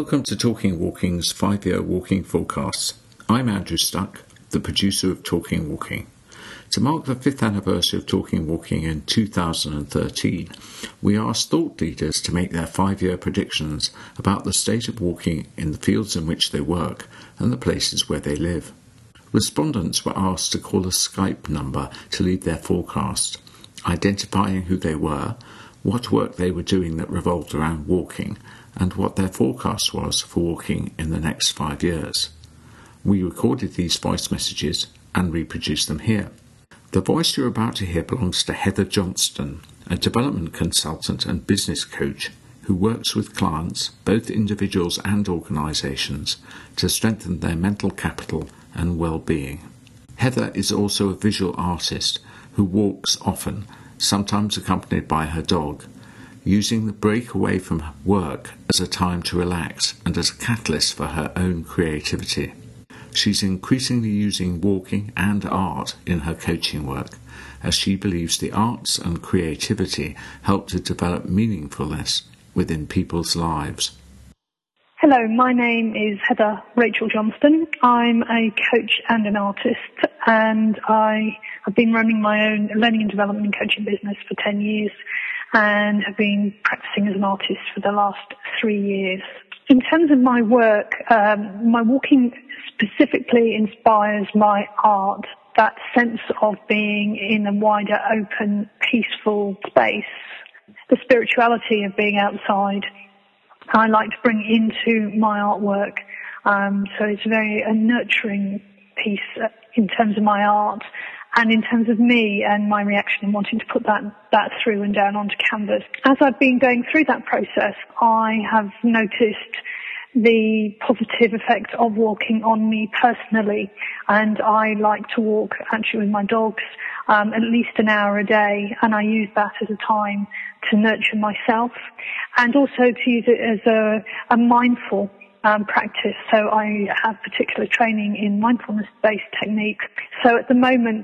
Welcome to Talking Walking's 5-year walking forecasts. I'm Andrew Stuck, the producer of Talking Walking. To mark the 5th anniversary of Talking Walking in 2013, we asked thought leaders to make their 5-year predictions about the state of walking in the fields in which they work and the places where they live. Respondents were asked to call a Skype number to lead their forecast, identifying who they were, what work they were doing that revolved around walking, and what their forecast was for walking in the next 5 years. We recorded these voice messages and reproduced them here. The voice you're about to hear belongs to Heather Johnston, a development consultant and business coach who works with clients, both individuals and organisations, to strengthen their mental capital and well-being. Heather is also a visual artist who walks often, sometimes accompanied by her dog, using the break away from work as a time to relax and as a catalyst for her own creativity. She's increasingly using walking and art in her coaching work, as she believes the arts and creativity help to develop meaningfulness within people's lives. Hello, my name is Heather Rachel Johnston. I'm a coach and an artist, and I have been running my own learning and development and coaching business for 10 years and have been practicing as an artist for the last 3 years. In terms of my work, my walking specifically inspires my art, that sense of being in a wider, open, peaceful space, the spirituality of being outside. I like to bring into my artwork, so it's a nurturing piece in terms of my art and in terms of me and my reaction and wanting to put that through and down onto canvas. As I've been going through that process, I have noticed the positive effect of walking on me personally, and I like to walk actually with my dogs at least an hour a day, and I use that as a time to nurture myself and also to use it as a mindful practice. So I have particular training in mindfulness-based techniques. So at the moment,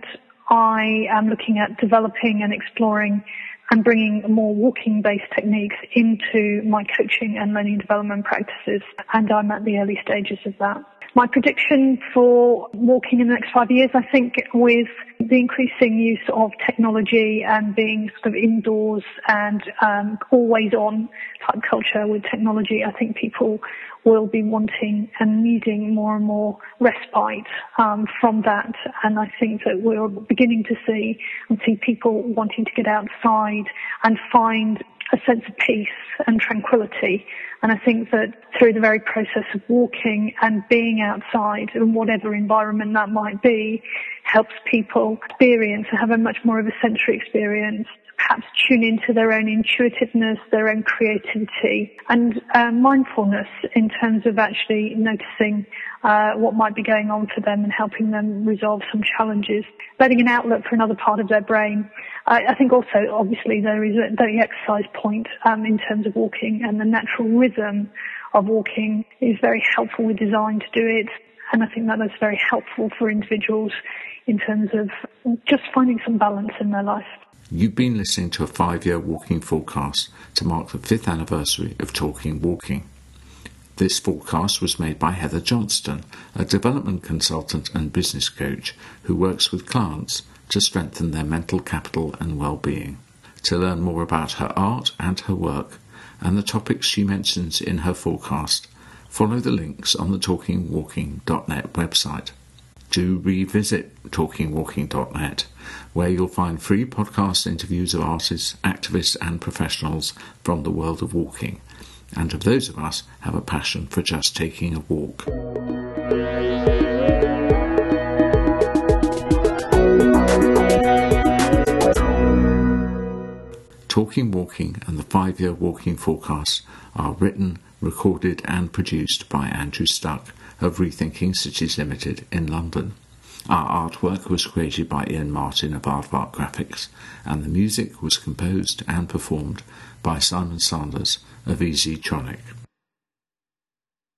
I am looking at developing and exploring and bringing more walking-based techniques into my coaching and learning development practices, and I'm at the early stages of that. My prediction for walking in the next 5 years, I think with the increasing use of technology and being sort of indoors and always on type culture with technology, I think people will be wanting and needing more and more respite from that. And I think that we're beginning to see people wanting to get outside and find a sense of peace and tranquility. And I think that through the very process of walking and being outside in whatever environment that might be, helps people experience and have a much more of a sensory experience, perhaps tune into their own intuitiveness, their own creativity, and mindfulness in terms of actually noticing what might be going on for them and helping them resolve some challenges, letting an outlet for another part of their brain. I think also, obviously, there is the exercise point in terms of walking, and the natural rhythm of walking is very helpful with design to do it. And I think that is very helpful for individuals in terms of just finding some balance in their life. You've been listening to a 5-year walking forecast to mark the 5th anniversary of Talking Walking. This forecast was made by Heather Johnston, a development consultant and business coach who works with clients to strengthen their mental capital and well-being. To learn more about her art and her work and the topics she mentions in her forecast, follow the links on the talkingwalking.net website. Do revisit talkingwalking.net, where you'll find free podcast interviews of artists, activists and professionals from the world of walking, and of those of us who have a passion for just taking a walk. Talking Walking and the 5-year walking forecast are written, recorded and produced by Andrew Stuck of Rethinking Cities Limited in London. Our artwork was created by Ian Martin of Aardvark Graphics, and the music was composed and performed by Simon Sanders of EasyTronic.